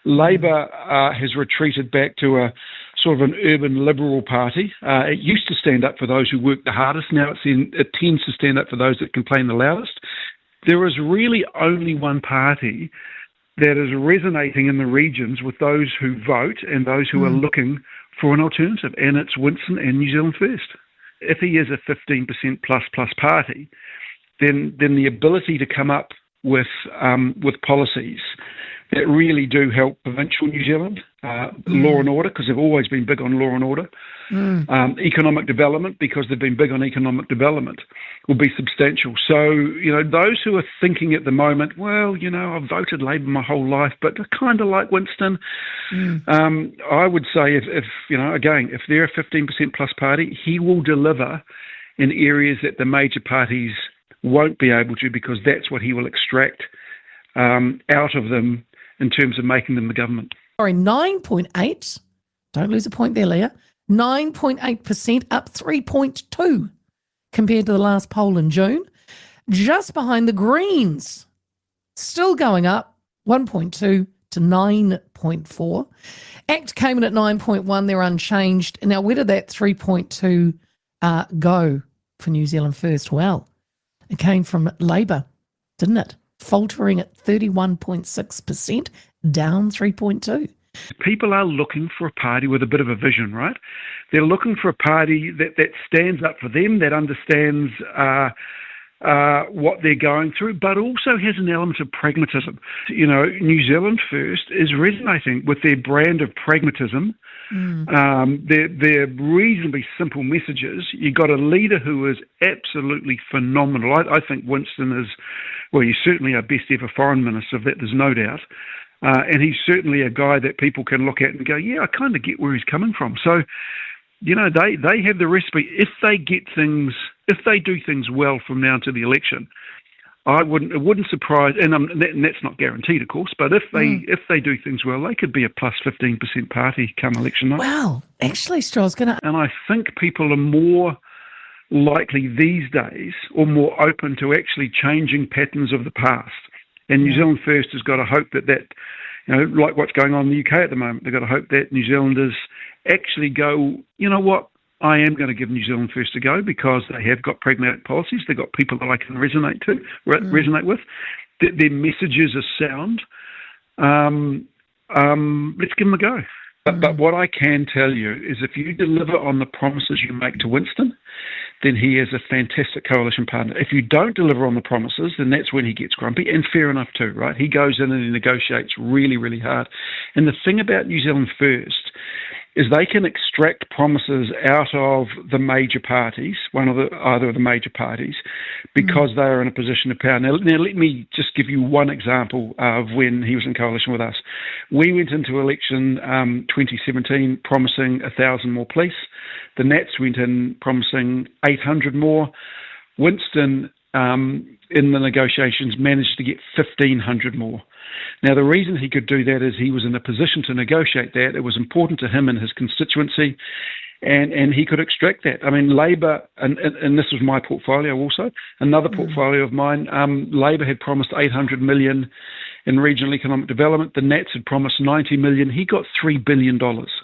Labor has retreated back to a sort of an urban liberal party. It used to stand up for those who work the hardest. Now it tends to stand up for those that complain the loudest. There is really only one party that is resonating in the regions with those who vote and those who are looking for an alternative, and it's Winston and New Zealand First. If he is a 15% plus party, then the ability to come up with policies that really do help provincial New Zealand, law and order, because they've always been big on law and order, economic development, because they've been big on economic development, will be substantial. So, those who are thinking at the moment, well, I've voted Labor my whole life, but I kind of like Winston. I would say if they're a 15% plus party, he will deliver in areas that the major parties won't be able to, because that's what he will extract out of them in terms of making them the government. Sorry, 9.8. Don't lose a point there, Leah. 9.8%, up 3.2 compared to the last poll in June. Just behind the Greens, still going up 1.2 to 9.4. ACT came in at 9.1. They're unchanged. Now, where did that 3.2 go for New Zealand First? Well, it came from Labor, didn't it? Faltering at 31.6%, down 3.2. People are looking for a party with a bit of a vision, right? They're looking for a party that stands up for them, that understands what they're going through, but also has an element of pragmatism. New Zealand First is resonating with their brand of pragmatism. They're reasonably simple messages. You've got a leader who is absolutely phenomenal. I think Winston is, he's certainly our best ever foreign minister, that there's no doubt. And he's certainly a guy that people can look at and go, yeah, I kind of get where he's coming from. So, they have the recipe. If they do things well from now to the election, it wouldn't surprise, and that's not guaranteed, of course, but if they do things well, they could be a plus 15% party come election night. Wow. Actually, Strauss, And I think people are more likely these days, or more open to actually changing patterns of the past. And New Zealand First has got to hope that like what's going on in the UK at the moment, they've got to hope that New Zealanders actually go, you know what, I am going to give New Zealand First a go, because they have got pragmatic policies. They've got people that I can resonate with. Their messages are sound. Let's give them a go. But what I can tell you is, if you deliver on the promises you make to Winston, then he is a fantastic coalition partner. If you don't deliver on the promises, then that's when he gets grumpy, and fair enough too, right? He goes in and he negotiates really, really hard. And the thing about New Zealand First is they can extract promises out of the major parties, either of the major parties, because they are in a position of power. Now, let me just give you one example of when he was in coalition with us. We went into election 2017 promising 1,000 more police. The Nats went in promising 800 more. Winston, in the negotiations, managed to get 1,500 more. Now, the reason he could do that is he was in a position to negotiate that. It was important to him and his constituency, and he could extract that. I mean, Labor, and this was my portfolio also, another portfolio of mine, Labor had promised 800 million in regional economic development. The Nats had promised 90 million. He got $3 billion.